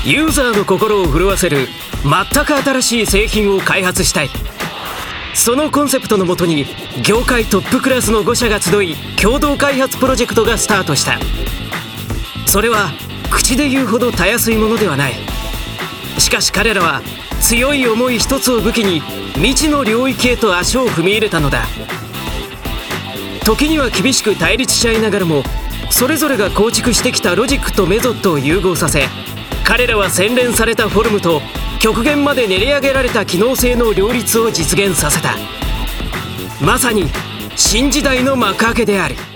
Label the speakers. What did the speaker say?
Speaker 1: ユーザーの心を震わせる全く新しい製品を開発したい。そのコンセプトのもとに業界トップクラスの5社が集い共同開発プロジェクトがスタートした。それは口で言うほどたやすいものではない。しかし彼らは強い思い一つを武器に未知の領域へと足を踏み入れたのだ。時には厳しく対立し合いながらも、それぞれが構築してきたロジックとメソッドを融合させ、彼らは洗練されたフォルムと極限まで練り上げられた機能性の両立を実現させた。まさに新時代の幕開けである。